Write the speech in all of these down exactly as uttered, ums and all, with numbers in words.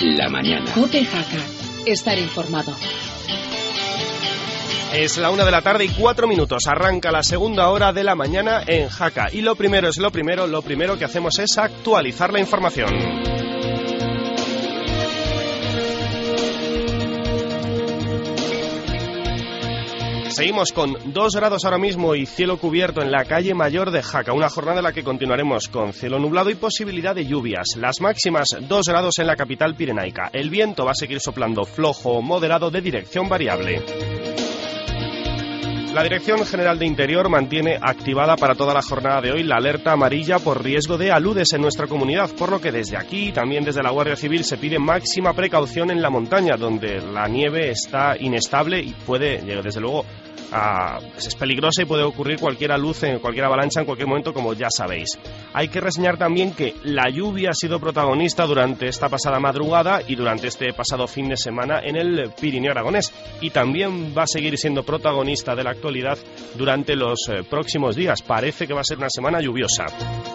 la mañana. COPE Jaca. Estar informado. Es la una de la tarde y cuatro minutos. Arranca la segunda hora de la mañana en Jaca. Y lo primero es lo primero, lo primero que hacemos es actualizar la información. Seguimos con dos grados ahora mismo y cielo cubierto en la calle Mayor de Jaca. Una jornada en la que continuaremos con cielo nublado y posibilidad de lluvias. Las máximas dos grados en la capital pirenaica. El viento va a seguir soplando flojo o moderado de dirección variable. La Dirección General de Interior mantiene activada para toda la jornada de hoy la alerta amarilla por riesgo de aludes en nuestra comunidad, por lo que desde aquí y también desde la Guardia Civil se pide máxima precaución en la montaña, donde la nieve está inestable y puede, desde luego, a, es peligrosa y puede ocurrir cualquier alud, en cualquier avalancha en cualquier momento, como ya sabéis. Hay que reseñar también que la lluvia ha sido protagonista durante esta pasada madrugada y durante este pasado fin de semana en el Pirineo aragonés, y también va a seguir siendo protagonista de la actualidad durante los eh, próximos días. Parece que va a ser una semana lluviosa.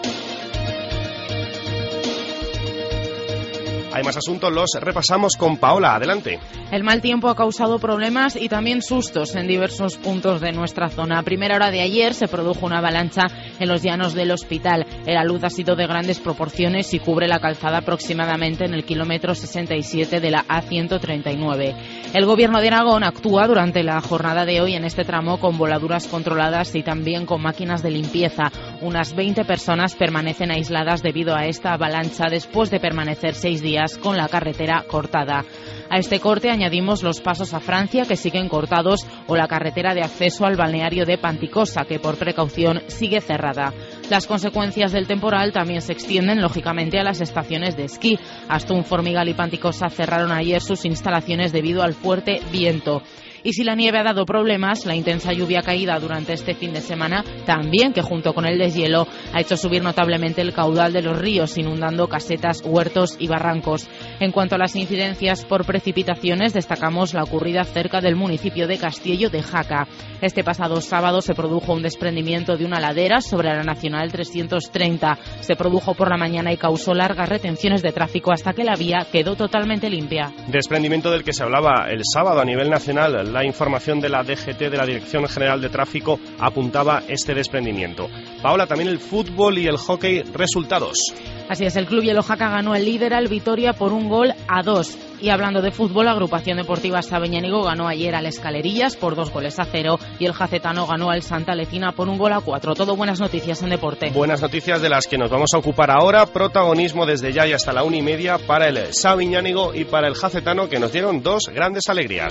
Hay más asuntos, los repasamos con Paola. Adelante. El mal tiempo ha causado problemas y también sustos en diversos puntos de nuestra zona. A primera hora de ayer se produjo una avalancha en los llanos del Hospital. El alud ha sido de grandes proporciones y cubre la calzada aproximadamente en el kilómetro sesenta y siete de la A ciento treinta y nueve. El Gobierno de Aragón actúa durante la jornada de hoy en este tramo con voladuras controladas y también con máquinas de limpieza. Unas veinte personas permanecen aisladas debido a esta avalancha después de permanecer seis días con la carretera cortada. A este corte añadimos los pasos a Francia, que siguen cortados, o la carretera de acceso al balneario de Panticosa, que por precaución sigue cerrada. Las consecuencias del temporal también se extienden, lógicamente, a las estaciones de esquí. Astún, Formigal y Panticosa cerraron ayer sus instalaciones debido al fuerte viento. Y si la nieve ha dado problemas, la intensa lluvia caída durante este fin de semana también, que junto con el deshielo ha hecho subir notablemente el caudal de los ríos, inundando casetas, huertos y barrancos. En cuanto a las incidencias por precipitaciones, destacamos la ocurrida cerca del municipio de Castiello de Jaca. Este pasado sábado se produjo un desprendimiento de una ladera sobre la Nacional trescientos treinta. Se produjo por la mañana y causó largas retenciones de tráfico hasta que la vía quedó totalmente limpia. Desprendimiento del que se hablaba el sábado a nivel nacional. La información de la D G T, de la Dirección General de Tráfico, apuntaba este desprendimiento. Paola, también el fútbol y el hockey, resultados. Así es, el Club Hielo Jaca ganó el líder al Vitoria por un gol a dos. Y hablando de fútbol, la Agrupación Deportiva Sabeñánigo ganó ayer al Escalerillas por dos goles a cero y el Jacetano ganó al Santa Lecina por un gol a cuatro. Todo buenas noticias en deporte. Buenas noticias de las que nos vamos a ocupar ahora. Protagonismo desde ya y hasta la una y media para el Sabeñánigo y para el Jacetano, que nos dieron dos grandes alegrías.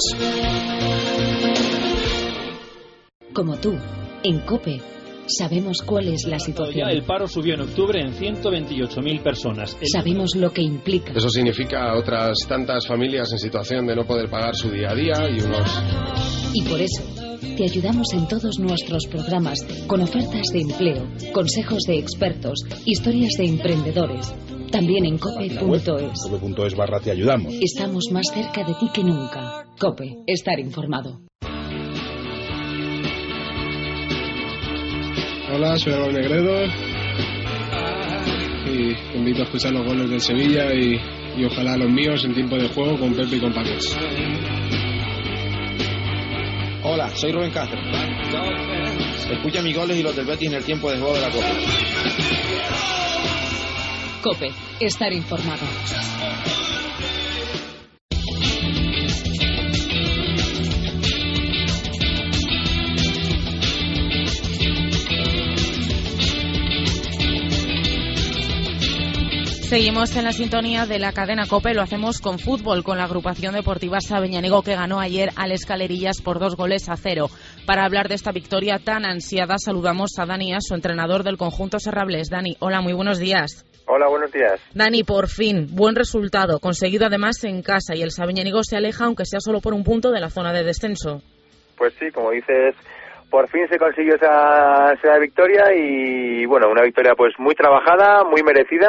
Como tú, en COPE, sabemos cuál es la situación. El paro subió en octubre en ciento veintiocho mil personas. El... Sabemos lo que implica. Eso significa otras tantas familias en situación de no poder pagar su día a día y unos... Y por eso, te ayudamos en todos nuestros programas con ofertas de empleo, consejos de expertos, historias de emprendedores. También en cope punto es. cope punto es barra te ayudamos. Estamos más cerca de ti que nunca. COPE, estar informado. Hola, soy Álvaro Negredo y te invito a escuchar los goles del Sevilla y, y ojalá los míos en tiempo de juego con Pepe y con Paqués. Hola, soy Rubén Castro. Escucha mis goles y los del Betis en el tiempo de juego de la Copa. COPE, estar informado. Seguimos en la sintonía de la cadena COPE, lo hacemos con fútbol, con la Agrupación Deportiva Sabeñánigo, que ganó ayer al Escalerillas por dos goles a cero. Para hablar de esta victoria tan ansiada, saludamos a Dani, a su entrenador del conjunto Serrables. Dani, hola, muy buenos días. Hola, buenos días. Dani, por fin, buen resultado, conseguido además en casa, y el Sabeñánigo se aleja, aunque sea solo por un punto, de la zona de descenso. Pues sí, como dices, por fin se consiguió esa, esa victoria y, bueno, una victoria pues muy trabajada, muy merecida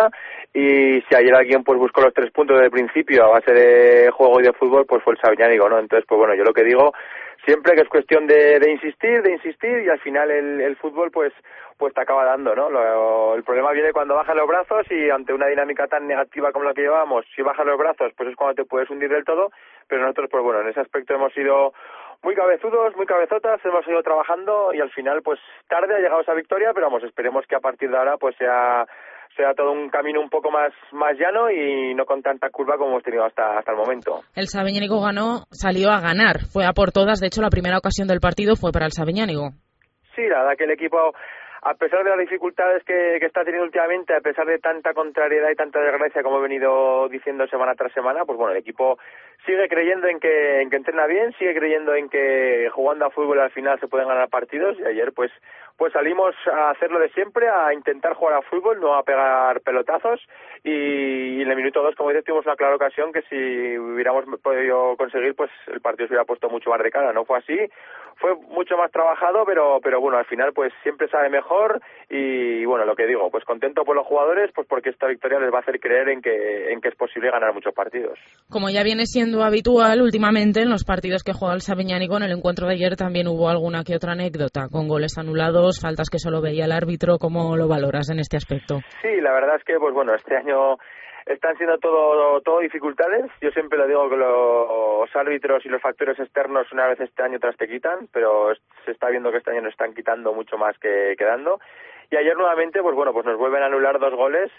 y si ayer alguien pues buscó los tres puntos desde el principio a base de juego y de fútbol, pues fue el Sabiñánigo, ¿no? Entonces, pues bueno, yo lo que digo siempre que es cuestión de, de insistir, de insistir, y al final el, el fútbol pues pues te acaba dando, ¿no? Lo, el problema viene cuando bajas los brazos, y ante una dinámica tan negativa como la que llevamos, si bajas los brazos, pues es cuando te puedes hundir del todo, pero nosotros, pues bueno, en ese aspecto hemos sido muy cabezudos, muy cabezotas, hemos ido trabajando, y al final, pues tarde ha llegado esa victoria, pero vamos, esperemos que a partir de ahora pues sea sea todo un camino un poco más más llano y no con tanta curva como hemos tenido hasta hasta el momento. El Sabiñánigo ganó, salió a ganar, fue a por todas, de hecho la primera ocasión del partido fue para el Sabiñánigo. Sí, la verdad que el equipo, a pesar de las dificultades que, que está teniendo últimamente, a pesar de tanta contrariedad y tanta desgracia como he venido diciendo semana tras semana, pues bueno, el equipo sigue creyendo en que en que entrena bien, sigue creyendo en que jugando a fútbol al final se pueden ganar partidos, y ayer pues pues salimos a hacerlo de siempre, a intentar jugar a fútbol, no a pegar pelotazos, y, y en el minuto dos, como dices, tuvimos una clara ocasión que si hubiéramos podido conseguir, pues el partido se hubiera puesto mucho más de cara. No fue así, fue mucho más trabajado, pero pero bueno, al final pues siempre sabe mejor, y bueno, lo que digo, pues contento por los jugadores, pues porque esta victoria les va a hacer creer en que en que es posible ganar muchos partidos. Como ya viene siendo habitual últimamente en los partidos que juega el Sabiñánigo, en el encuentro de ayer también hubo alguna que otra anécdota, con goles anulados, faltas que solo veía el árbitro. ¿Cómo lo valoras en este aspecto? Sí, la verdad es que pues bueno, este año están siendo todo todo dificultades. Yo siempre lo digo que los árbitros y los factores externos una vez este año otras te quitan, pero se está viendo que este año nos están quitando mucho más que, que dando. Y ayer nuevamente, pues bueno, pues nos vuelven a anular dos goles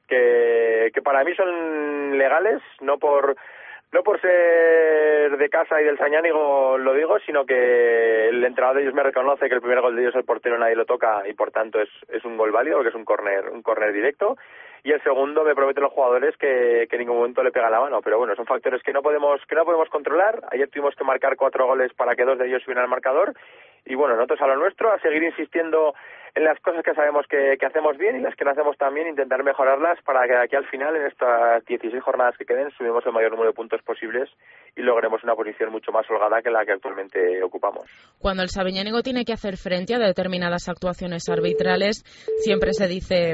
que, que para mí son legales, no por no por ser de casa y del Sabiñánigo lo digo, sino que el entrenador de ellos me reconoce que el primer gol de ellos, el portero, nadie lo toca, y por tanto es es un gol válido, porque es un córner un córner directo. Y el segundo me prometen los jugadores que, que en ningún momento le pega la mano, pero bueno, son factores que no podemos que no podemos controlar. Ayer tuvimos que marcar cuatro goles para que dos de ellos subieran al marcador, y bueno, nosotros a lo nuestro, a seguir insistiendo en las cosas que sabemos que, que hacemos bien, y las que no hacemos tan bien, intentar mejorarlas para que de aquí al final, en estas dieciséis jornadas que queden, subimos el mayor número de puntos posibles y logremos una posición mucho más holgada que la que actualmente ocupamos. Cuando el Sabiñánigo tiene que hacer frente a determinadas actuaciones arbitrales, siempre se dice...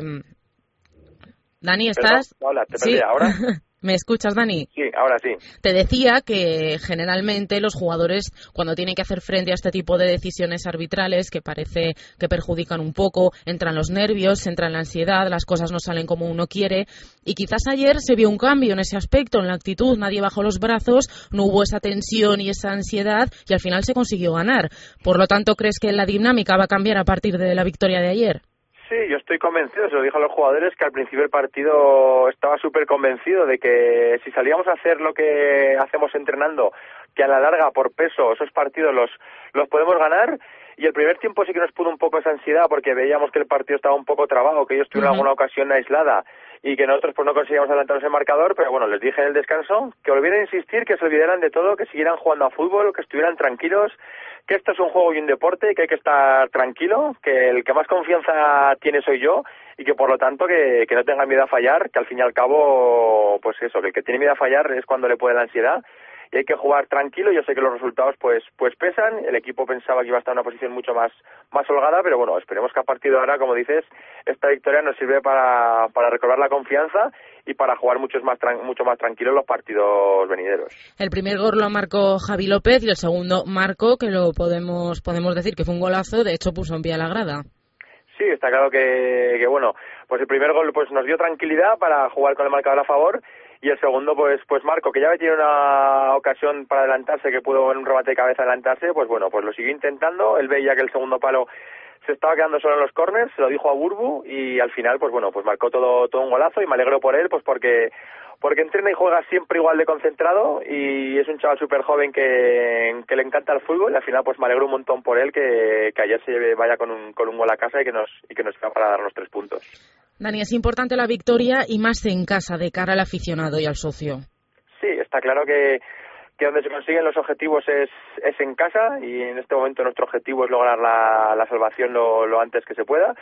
Dani, ¿estás? Perdón, hola, te perdí, ¿Sí? ¿Ahora? ¿Me escuchas, Dani? Sí, ahora sí. Te decía que generalmente los jugadores, cuando tienen que hacer frente a este tipo de decisiones arbitrales que parece que perjudican un poco, entran los nervios, entra la ansiedad, las cosas no salen como uno quiere, y quizás ayer se vio un cambio en ese aspecto, en la actitud, nadie bajó los brazos, no hubo esa tensión y esa ansiedad, y al final se consiguió ganar. Por lo tanto, ¿crees que la dinámica va a cambiar a partir de la victoria de ayer? Sí, yo estoy convencido, se lo dije a los jugadores, que al principio del partido estaba súper convencido de que si salíamos a hacer lo que hacemos entrenando, que a la larga, por peso, esos partidos los los podemos ganar. Y el primer tiempo sí que nos pudo un poco esa ansiedad, porque veíamos que el partido estaba un poco trabado, que ellos tuvieron uh-huh. alguna ocasión aislada y que nosotros pues no conseguíamos adelantarnos el marcador, pero bueno, les dije en el descanso que volvieran a insistir, que se olvidaran de todo, que siguieran jugando a fútbol, que estuvieran tranquilos, que esto es un juego y un deporte y que hay que estar tranquilo, que el que más confianza tiene soy yo, y que por lo tanto que, que no tengan miedo a fallar, que al fin y al cabo, pues eso, que el que tiene miedo a fallar es cuando le puede la ansiedad, y hay que jugar tranquilo. Yo sé que los resultados pues pues pesan, el equipo pensaba que iba a estar en una posición mucho más más holgada, pero bueno, esperemos que a partir de ahora, como dices, esta victoria nos sirve para para recobrar la confianza y para jugar muchos más tran- mucho más tranquilos los partidos venideros. El primer gol lo marcó Javi López y el segundo marcó, que lo podemos podemos decir que fue un golazo, de hecho puso en pie a la grada. Sí, está claro que, que bueno, pues el primer gol pues nos dio tranquilidad para jugar con el marcador a favor, y el segundo pues pues Marco, que ya tiene una ocasión para adelantarse, que pudo en un remate de cabeza adelantarse, pues bueno, pues lo siguió intentando. Él veía que el segundo palo se estaba quedando solo en los córners, se lo dijo a Burbu, y al final pues bueno, pues marcó todo todo un golazo, y me alegro por él, pues porque porque entrena y juega siempre igual de concentrado, y es un chaval súper joven que, que le encanta el fútbol, y al final pues me alegro un montón por él, que, que ayer se vaya con un con un gol a casa y que nos y que nos sirva para dar los tres puntos. Dani, es importante la victoria, y más en casa, de cara al aficionado y al socio. Sí, está claro que, que donde se consiguen los objetivos es, es en casa, y en este momento nuestro objetivo es lograr la, la salvación lo, lo antes que se pueda,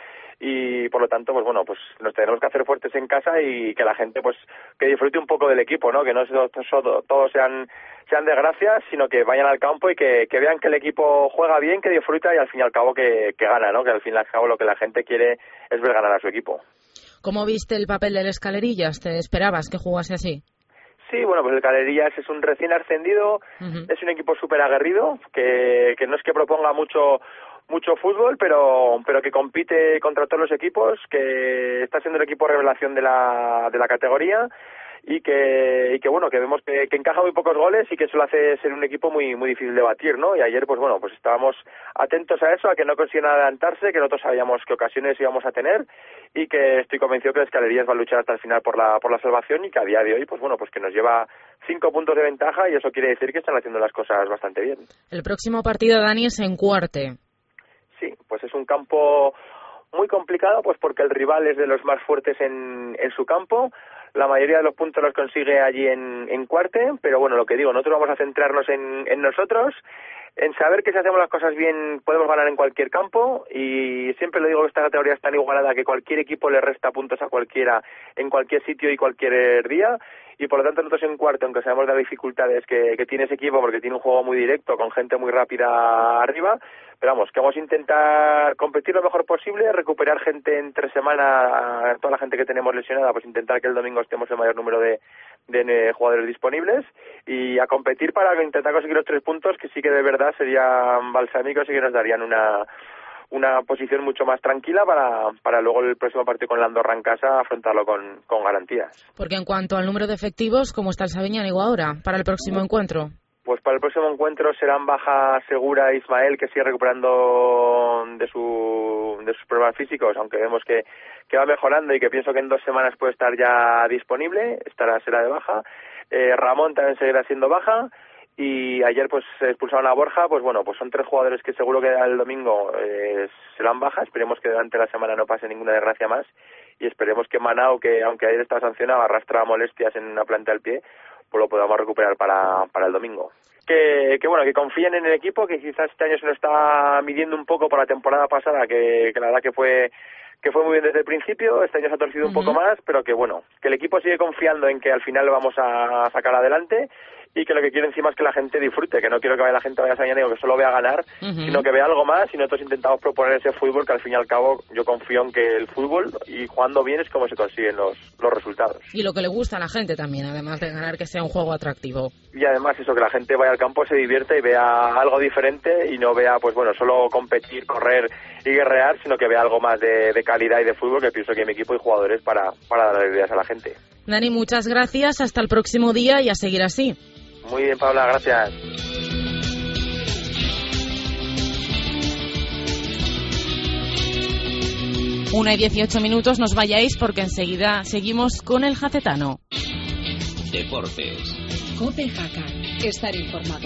y por lo tanto, pues bueno, pues nos tenemos que hacer fuertes en casa, y que la gente pues que disfrute un poco del equipo, ¿no? Que no todos, todos sean sean desgracias, sino que vayan al campo y que, que vean que el equipo juega bien, que disfruta, y al fin y al cabo que, que gana, ¿no? Que al fin y al cabo lo que la gente quiere es ver ganar a su equipo. ¿Cómo viste el papel del Escalerillas? ¿Te esperabas que jugase así? Sí, bueno, pues el Escalerillas es un recién ascendido, uh-huh. es un equipo súper aguerrido, que, que no es que proponga mucho mucho fútbol, pero pero que compite contra todos los equipos, que está siendo el equipo revelación de la de la categoría y que y que bueno, que vemos que, que encaja muy pocos goles y que eso lo hace ser un equipo muy muy difícil de batir, ¿no? Y ayer, pues bueno, pues estábamos atentos a eso, a que no consiguen adelantarse, que nosotros sabíamos qué ocasiones íbamos a tener y que estoy convencido que el Escalerillas va a luchar hasta el final por la por la salvación y que a día de hoy, pues bueno, pues que nos lleva cinco puntos de ventaja y eso quiere decir que están haciendo las cosas bastante bien. El próximo partido, Dani, es en Cuarte. Sí, pues es un campo muy complicado, pues porque el rival es de los más fuertes en, en su campo. La mayoría de los puntos los consigue allí en, en Cuarte, pero bueno, lo que digo, nosotros vamos a centrarnos en, en nosotros, en saber que si hacemos las cosas bien podemos ganar en cualquier campo y siempre lo digo que esta categoría es tan igualada que cualquier equipo le resta puntos a cualquiera en cualquier sitio y cualquier día y por lo tanto nosotros en Cuarte, aunque sabemos de las dificultades que, que tiene ese equipo porque tiene un juego muy directo con gente muy rápida arriba, pero vamos, que vamos a intentar competir lo mejor posible, recuperar gente entre semana, toda la gente que tenemos lesionada, pues intentar que el domingo estemos el mayor número de, de jugadores disponibles y a competir para intentar conseguir los tres puntos que sí que de verdad serían balsámicos y que nos darían una una posición mucho más tranquila para, para luego el próximo partido con la Andorra en casa afrontarlo con, con garantías. Porque en cuanto al número de efectivos, ¿cómo está el Sabiñánigo ahora para el próximo encuentro? Pues para el próximo encuentro serán baja segura Ismael, que sigue recuperando de su de sus problemas físicos, aunque vemos que, que va mejorando y que pienso que en dos semanas puede estar ya disponible, estará será de baja. Eh, Ramón también seguirá siendo baja. Y ayer pues expulsaron a Borja, pues bueno, pues son tres jugadores que seguro que el domingo eh, serán bajas, esperemos que durante la semana no pase ninguna desgracia más y esperemos que Manao, que aunque ayer estaba sancionado, arrastra molestias en una planta del pie, pues lo podamos recuperar para, para el domingo. Que, que bueno, que confíen en el equipo, que quizás este año se lo está midiendo un poco por la temporada pasada, que, que la verdad que fue que fue muy bien desde el principio, este año se ha torcido un uh-huh. poco más, pero que bueno, que el equipo sigue confiando en que al final lo vamos a sacar adelante y que lo que quiero encima es que la gente disfrute, que no quiero que vaya la gente vaya a Sabiñánigo que solo vea ganar, uh-huh. sino que vea algo más y nosotros intentamos proponer ese fútbol que al fin y al cabo yo confío en que el fútbol y jugando bien es como se consiguen los, los resultados. Y lo que le gusta a la gente también, además de ganar, que sea un juego atractivo. Y además eso, que la gente vaya al campo, se divierta y vea algo diferente y no vea, pues bueno, solo competir, correr y guerrear, sino que vea algo más de, de calidad y de fútbol, que pienso que mi equipo y jugadores para, para dar ideas a la gente. Dani, muchas gracias, hasta el próximo día y a seguir así. Muy bien, Paula, gracias. Una y dieciocho minutos, nos vayáis porque enseguida seguimos con el Jacetano. Deportes. COPE Jaca. Estar informado.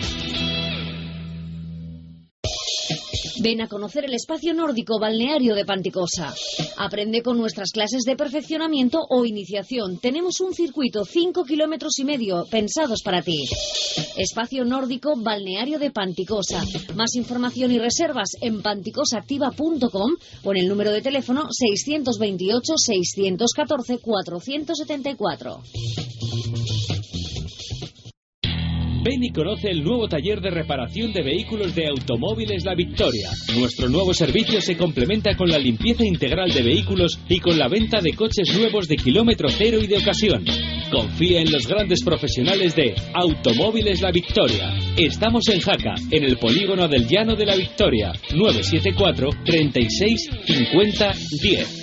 Ven a conocer el espacio nórdico balneario de Panticosa. Aprende con nuestras clases de perfeccionamiento o iniciación. Tenemos un circuito cinco kilómetros y medio pensados para ti. Espacio nórdico balneario de Panticosa. Más información y reservas en panticosaactiva punto com o en el número de teléfono seiscientos veintiocho, seiscientos catorce, cuatrocientos setenta y cuatro. Ven y conoce el nuevo taller de reparación de vehículos de Automóviles La Victoria. Nuestro nuevo servicio se complementa con la limpieza integral de vehículos y con la venta de coches nuevos de kilómetro cero y de ocasión. Confía en los grandes profesionales de Automóviles La Victoria. Estamos en Jaca, en el polígono del Llano de La Victoria. nueve siete cuatro, treinta y seis, cincuenta, diez.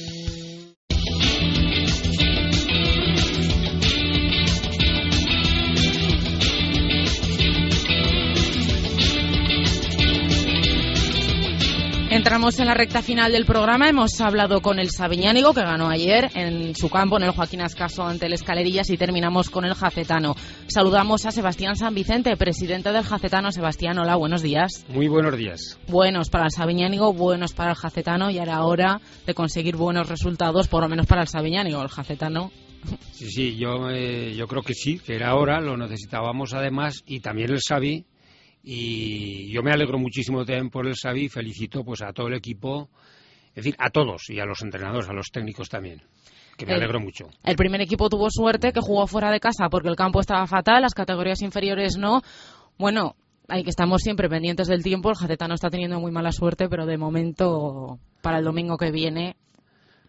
Entramos en la recta final del programa. Hemos hablado con el Sabiñánigo, que ganó ayer en su campo, en el Joaquín Ascaso, ante el Escalerillas, y terminamos con el Jacetano. Saludamos a Sebastián San Vicente, presidente del Jacetano. Sebastián, hola, buenos días. Muy buenos días. Buenos para el Sabiñánigo, buenos para el Jacetano, y era hora de conseguir buenos resultados, por lo menos para el Sabiñánigo. El Jacetano... Sí, sí, yo, eh, yo creo que sí, que era hora, lo necesitábamos además, y también el Sabi. Y yo me alegro muchísimo también por el Sabi y felicito pues a todo el equipo, es decir, a todos y a los entrenadores, a los técnicos también, que me el, alegro mucho. El primer equipo tuvo suerte, que jugó fuera de casa porque el campo estaba fatal, las categorías inferiores no. Bueno, hay que estamos siempre pendientes del tiempo, el Jacetano está teniendo muy mala suerte, pero de momento para el domingo que viene...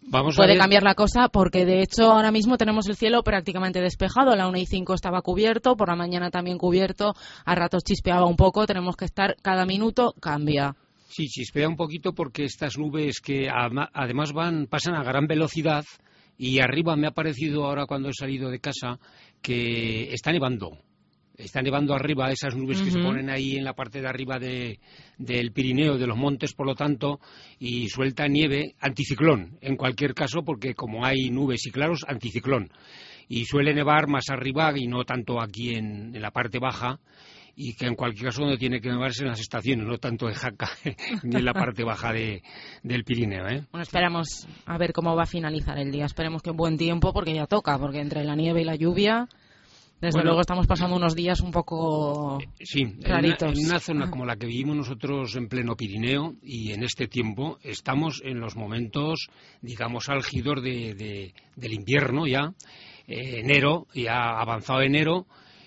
Vamos puede a ver. cambiar la cosa, porque de hecho ahora mismo tenemos el cielo prácticamente despejado. A la una y cinco estaba cubierto, por la mañana también cubierto, a ratos chispeaba un poco. Tenemos que estar cada minuto, cambia. Sí, chispea un poquito porque estas nubes que además van pasan a gran velocidad, y arriba me ha parecido ahora cuando he salido de casa que está nevando. Está nevando arriba, esas nubes uh-huh. que se ponen ahí en la parte de arriba de, del Pirineo, de los montes, por lo tanto, y suelta nieve, anticiclón, en cualquier caso, porque como hay nubes y claros, anticiclón. Y suele nevar más arriba y no tanto aquí en, en la parte baja, y que en cualquier caso donde tiene que nevarse en las estaciones, no tanto en Jaca ni en la parte baja de, del Pirineo, ¿eh? Bueno, esperamos a ver cómo va a finalizar el día. Esperemos que en buen tiempo, porque ya toca, porque entre la nieve y la lluvia... Desde bueno, luego estamos pasando unos días un poco sí, raritos. En una, en una zona como la que vivimos nosotros en pleno Pirineo, y en este tiempo estamos en los momentos, digamos, álgidos de, de, del invierno ya, eh, enero, ya avanzado enero,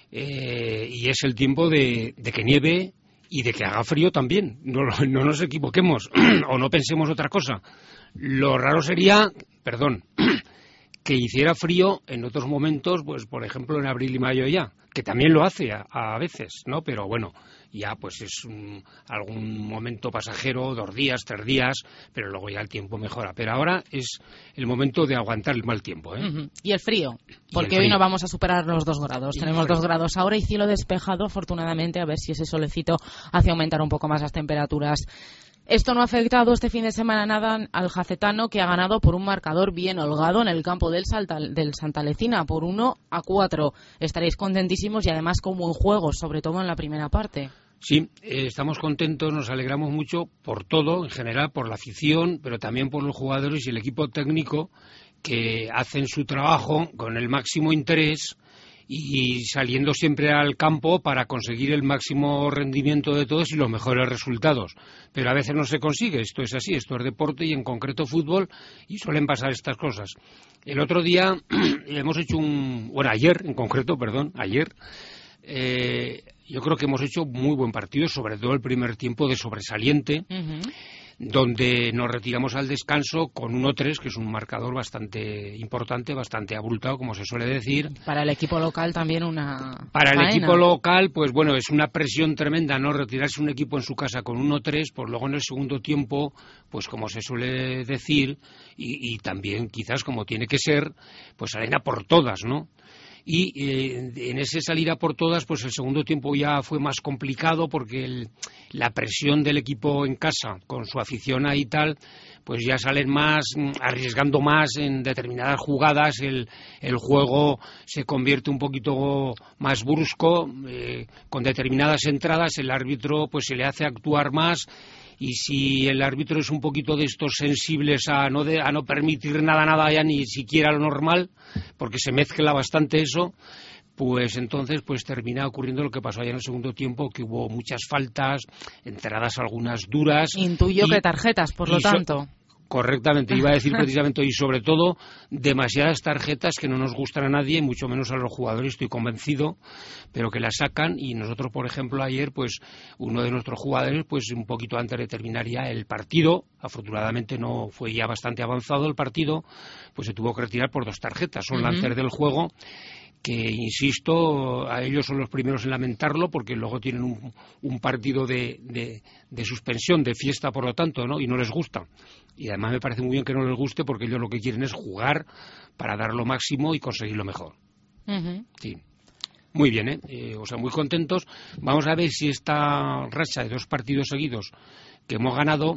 eh, y es el tiempo de, de que nieve y de que haga frío también. No, no nos equivoquemos o no pensemos otra cosa. Lo raro sería, perdón... que hiciera frío en otros momentos, pues por ejemplo en abril y mayo ya, que también lo hace a, a veces, ¿no? Pero bueno, ya pues es un, algún momento pasajero, dos días, tres días, pero luego ya el tiempo mejora. Pero ahora es el momento de aguantar el mal tiempo, ¿eh? Uh-huh. Y el frío, porque el hoy frío. no vamos a superar los dos grados. Y Tenemos dos grados ahora y cielo despejado, afortunadamente, a ver si ese solecito hace aumentar un poco más las temperaturas. Esto no ha afectado este fin de semana nada al jacetano, que ha ganado por un marcador bien holgado en el campo del, Salta, del Santa Lecina, por uno a cuatro. Estaréis contentísimos y además con buen juego, sobre todo en la primera parte. Sí, eh, estamos contentos, nos alegramos mucho por todo, en general, por la afición, pero también por los jugadores y el equipo técnico, que hacen su trabajo con el máximo interés y saliendo siempre al campo para conseguir el máximo rendimiento de todos y los mejores resultados. Pero a veces no se consigue, esto es así, esto es deporte y en concreto fútbol, y suelen pasar estas cosas. El otro día hemos hecho un... bueno, ayer en concreto, perdón, ayer, eh, yo creo que hemos hecho muy buen partido, sobre todo el primer tiempo de sobresaliente, uh-huh. donde nos retiramos al descanso con uno tres, que es un marcador bastante importante, bastante abultado, como se suele decir. Para el equipo local también una Para faena. El equipo local, pues bueno, es una presión tremenda, ¿no? Retirarse un equipo en su casa con uno tres, pues luego en el segundo tiempo, pues como se suele decir, y, y también quizás como tiene que ser, pues salen a por todas, ¿no? Y eh, en ese salir a por todas, pues el segundo tiempo ya fue más complicado, porque el, la presión del equipo en casa, con su afición ahí y tal, pues ya salen más, arriesgando más en determinadas jugadas, el, el juego se convierte un poquito más brusco, eh, con determinadas entradas el árbitro pues se le hace actuar más. Y si el árbitro es un poquito de estos sensibles a no, de, a no permitir nada, nada ya ni siquiera lo normal, porque se mezcla bastante eso, pues entonces pues termina ocurriendo lo que pasó allá en el segundo tiempo, que hubo muchas faltas, entradas algunas duras. Intuyo y, que tarjetas, por lo so, tanto. Correctamente, iba a decir precisamente, y sobre todo demasiadas tarjetas que no nos gustan a nadie, mucho menos a los jugadores, estoy convencido, pero que las sacan. Y nosotros, por ejemplo, ayer, pues uno de nuestros jugadores, pues un poquito antes de terminar ya el partido, afortunadamente no fue ya bastante avanzado el partido, pues se tuvo que retirar por dos tarjetas, son uh-huh. lances del juego, que, insisto, a ellos son los primeros en lamentarlo, porque luego tienen un, un partido de, de, de suspensión, de fiesta, por lo tanto, ¿no? Y no les gusta. Y además me parece muy bien que no les guste, porque ellos lo que quieren es jugar para dar lo máximo y conseguir lo mejor. Uh-huh. Sí. Muy bien, ¿eh? ¿eh? O sea, muy contentos. Vamos a ver si esta racha de dos partidos seguidos que hemos ganado,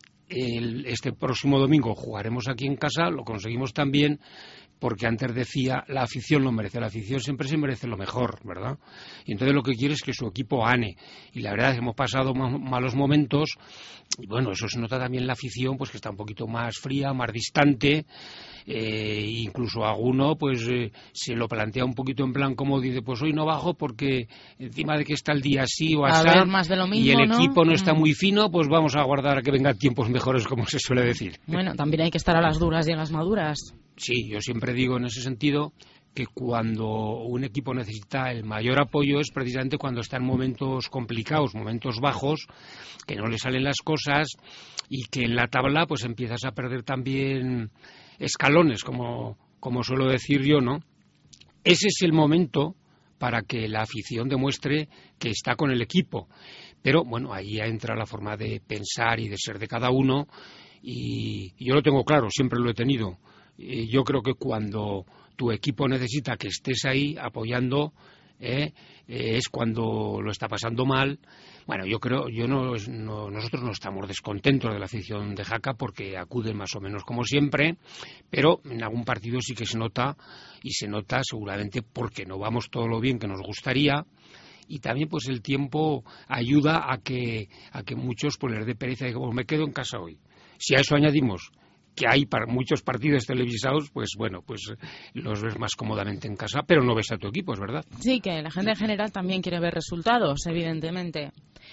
el, este próximo domingo jugaremos aquí en casa, lo conseguimos también, porque antes decía, la afición lo merece, la afición siempre se merece lo mejor, ¿verdad? Y entonces lo que quiere es que su equipo gane, y la verdad es que hemos pasado malos momentos, y bueno, eso se nota también en la afición, pues que está un poquito más fría, más distante, eh, incluso alguno pues eh, se lo plantea un poquito en plan como dice, pues hoy no bajo porque encima de que está el día así o así, y el ¿no? equipo no mm. está muy fino, pues vamos a aguardar a que vengan tiempos mejores, como se suele decir. Bueno, también hay que estar a las duras y a las maduras. Sí, yo siempre digo en ese sentido que cuando un equipo necesita el mayor apoyo es precisamente cuando está en momentos complicados, momentos bajos, que no le salen las cosas y que en la tabla pues empiezas a perder también escalones, como, como suelo decir yo, ¿no? Ese es el momento para que la afición demuestre que está con el equipo. Pero, bueno, ahí entra la forma de pensar y de ser de cada uno, y yo lo tengo claro, siempre lo he tenido. Yo creo que cuando tu equipo necesita que estés ahí apoyando, eh, eh, es cuando lo está pasando mal. Bueno, yo creo, yo no, no, nosotros no estamos descontentos de la afición de Jaca porque acuden más o menos como siempre, pero en algún partido sí que se nota, y se nota seguramente porque no vamos todo lo bien que nos gustaría, y también pues el tiempo ayuda a que a que muchos pues les dé pereza y digan, pues me quedo en casa hoy. Si a eso añadimos que hay para muchos partidos televisados, pues bueno, pues los ves más cómodamente en casa, pero no ves a tu equipo, es verdad. Sí, que la gente en general también quiere ver resultados, evidentemente.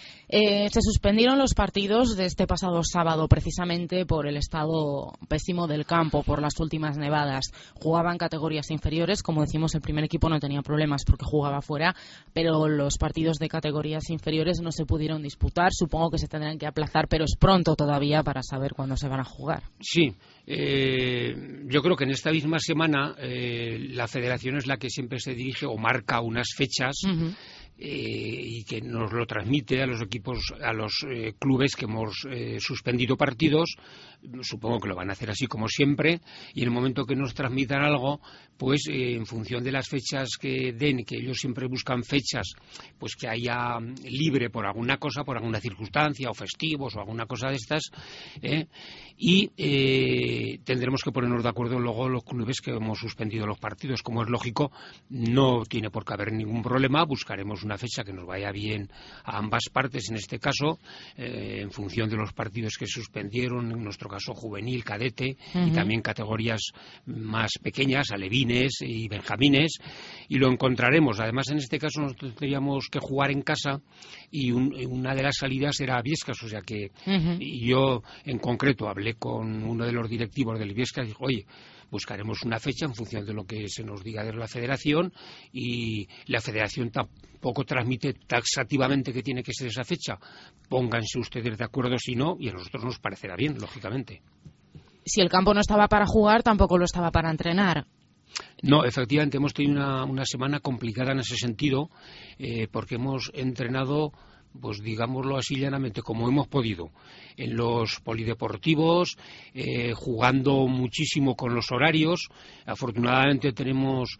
Eh, se suspendieron los partidos de este pasado sábado precisamente por el estado pésimo del campo, por las últimas nevadas. Jugaban categorías inferiores, como decimos, el primer equipo no tenía problemas porque jugaba fuera, pero los partidos de categorías inferiores no se pudieron disputar. Supongo que se tendrán que aplazar, pero es pronto todavía para saber cuándo se van a jugar. Sí, eh, yo creo que en esta misma semana eh, la federación es la que siempre se dirige o marca unas fechas. Uh-huh. Eh, y que nos lo transmite a los equipos, a los eh, clubes que hemos eh, suspendido partidos. Supongo que lo van a hacer así como siempre, y en el momento que nos transmitan algo, pues eh, en función de las fechas que den, que ellos siempre buscan fechas pues que haya libre por alguna cosa, por alguna circunstancia, o festivos o alguna cosa de estas, eh, y eh, tendremos que ponernos de acuerdo luego los clubes que hemos suspendido los partidos. Como es lógico, no tiene por qué haber ningún problema, buscaremos una fecha que nos vaya bien a ambas partes, en este caso, eh, en función de los partidos que suspendieron, en nuestro caso juvenil, cadete, uh-huh. y también categorías más pequeñas, alevines y benjamines, y lo encontraremos. Además, en este caso nosotros tendríamos que jugar en casa, y un, una de las salidas era Viescas, o sea que uh-huh. yo en concreto hablé con uno de los directivos del Viescas y dijo, oye, buscaremos una fecha en función de lo que se nos diga de la federación, y la federación tampoco transmite taxativamente que tiene que ser esa fecha. Pónganse ustedes de acuerdo si no, y a nosotros nos parecerá bien, lógicamente. Si el campo no estaba para jugar, tampoco lo estaba para entrenar. No, efectivamente, hemos tenido una, una semana complicada en ese sentido, eh, porque hemos entrenado, pues digámoslo así llanamente, como hemos podido, en los polideportivos, eh, jugando muchísimo con los horarios. Afortunadamente tenemos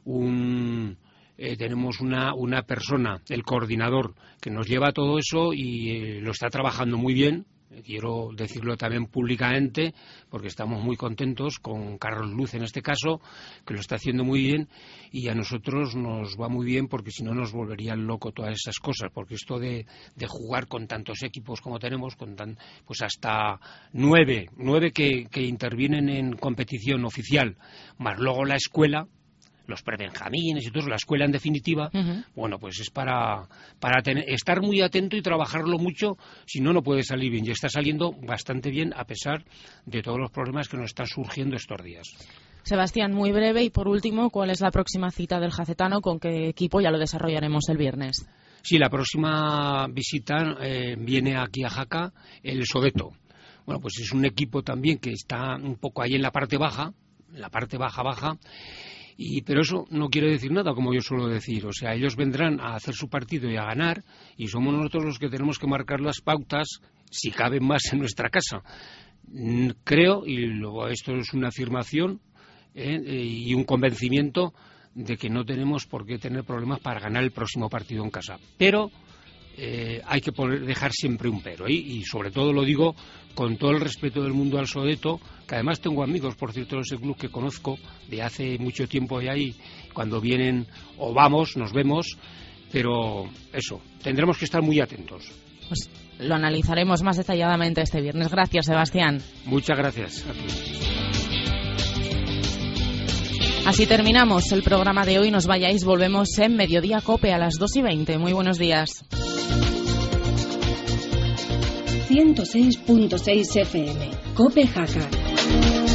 un... Eh, tenemos una, una persona, el coordinador, que nos lleva todo eso y eh, lo está trabajando muy bien. Quiero decirlo también públicamente, porque estamos muy contentos con Carlos Luz en este caso, que lo está haciendo muy bien, y a nosotros nos va muy bien, porque si no nos volverían loco todas esas cosas, porque esto de, de jugar con tantos equipos como tenemos, con tan, pues hasta nueve, nueve que, que intervienen en competición oficial, más luego la escuela, los prebenjamines y todo, la escuela en definitiva, uh-huh. bueno, pues es para, para tener, estar muy atento y trabajarlo mucho, si no, no puede salir bien. Y está saliendo bastante bien a pesar de todos los problemas que nos están surgiendo estos días. Sebastián, muy breve, y por último, ¿cuál es la próxima cita del Jacetano? ¿Con qué equipo? Ya lo desarrollaremos el viernes. Sí, la próxima visita eh, viene aquí a Jaca, el Sodeto. Bueno, pues es un equipo también que está un poco ahí en la parte baja, en la parte baja, baja, Y, pero eso no quiere decir nada, como yo suelo decir. O sea, ellos vendrán a hacer su partido y a ganar, y somos nosotros los que tenemos que marcar las pautas, si caben más en nuestra casa. Creo, y luego esto es una afirmación eh, y un convencimiento, de que no tenemos por qué tener problemas para ganar el próximo partido en casa. Pero eh, hay que poner, dejar siempre un pero, ¿eh? Y sobre todo lo digo con todo el respeto del mundo al Sodeto, que además tengo amigos, por cierto, de ese club que conozco de hace mucho tiempo ya, y cuando vienen o vamos, nos vemos, pero eso, tendremos que estar muy atentos. Pues lo analizaremos más detalladamente este viernes. Gracias, Sebastián. Muchas gracias a ti. Así terminamos el programa de hoy. Nos vayáis, volvemos en Mediodía Cope a las dos y veinte. Muy buenos días. ciento seis punto seis F M, Cope Jaca.